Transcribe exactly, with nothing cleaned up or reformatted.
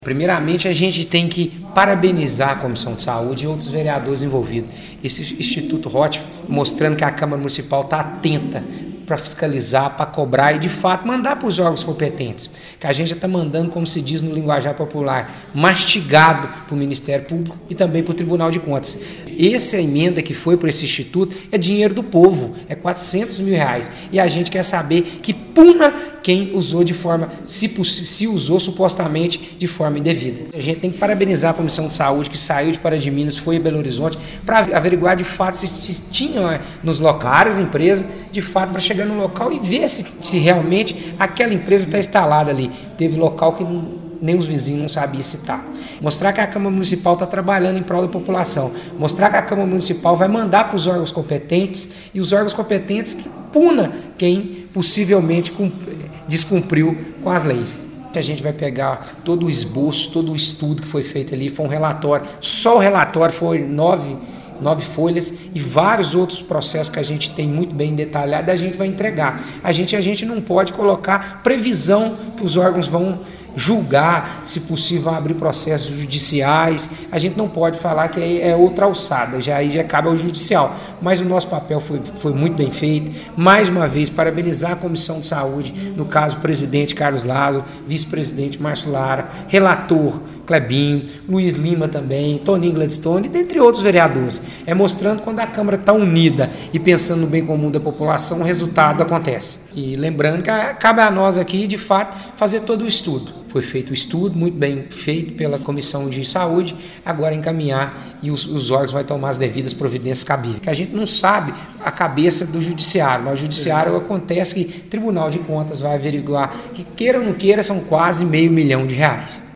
Primeiramente, a gente tem que parabenizar a Comissão de Saúde e outros vereadores envolvidos. Esse Instituto Roth mostrando que a Câmara Municipal está atenta para fiscalizar, para cobrar e, de fato, mandar para os órgãos competentes. Que a gente já está mandando, como se diz no linguajar popular, mastigado para o Ministério Público e também para o Tribunal de Contas. Essa emenda que foi para esse instituto é dinheiro do povo, é quatrocentos mil reais. E a gente quer saber que puna quem usou de forma, se, se usou supostamente de forma indevida. A gente tem que parabenizar a Comissão de Saúde que saiu de Pará de Minas, foi a Belo Horizonte, para averiguar de fato se, se tinham nos locais, empresas, de fato, para chegar no local e ver se, se realmente aquela empresa está instalada ali. Teve local que não, nem os vizinhos não sabiam citar. Mostrar que a Câmara Municipal está trabalhando em prol da população. Mostrar que a Câmara Municipal vai mandar para os órgãos competentes e os órgãos competentes que puna quem possivelmente descumpriu com as leis. A gente vai pegar todo o esboço, todo o estudo que foi feito ali, foi um relatório, só o relatório foi nove, nove folhas e vários outros processos que a gente tem muito bem detalhado, a gente vai entregar. A gente, a gente não pode colocar previsão que os órgãos vão julgar, se possível abrir processos judiciais. A gente não pode falar que é outra alçada, já aí já cabe ao judicial, mas o nosso papel foi, foi muito bem feito. Mais uma vez, parabenizar a Comissão de Saúde, no caso o presidente Carlos Lázaro, vice-presidente Márcio Lara, relator Clebinho, Luiz Lima também, Toninho Gladstone, dentre outros vereadores. É mostrando quando a Câmara está unida e pensando no bem comum da população, o resultado acontece. E lembrando que cabe a nós aqui, de fato, fazer todo o estudo. Foi feito o estudo, muito bem feito pela Comissão de Saúde, agora encaminhar e os, os órgãos vão tomar as devidas providências cabíveis. Que a gente não sabe a cabeça do judiciário, mas o judiciário acontece que o Tribunal de Contas vai averiguar que, queira ou não queira, são quase meio milhão de reais.